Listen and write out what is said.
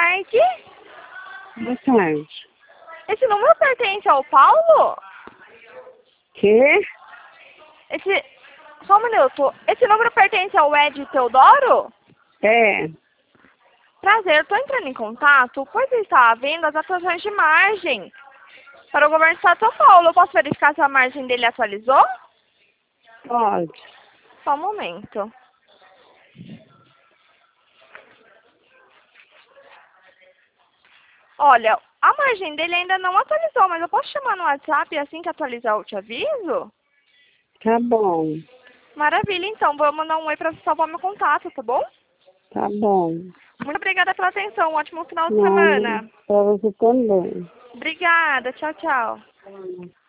tarde. Boa tarde. Esse número pertence ao Paulo? Quê? Só um minuto. Esse número pertence ao Ed Teodoro? É. Prazer, eu estou entrando em contato, pois está havendo as atuações de margem para o governo do estado de São Paulo. Eu posso verificar se a margem dele atualizou? Pode. Só um momento. Olha, a margem dele ainda não atualizou, mas eu posso chamar no WhatsApp e assim que atualizar eu te aviso? Tá bom. Maravilha, então. Vou mandar um oi para salvar meu contato, tá bom? Tá bom. Muito obrigada pela atenção. Um ótimo final de Nada. semana. Pra você também. Obrigada. Tchau, tchau.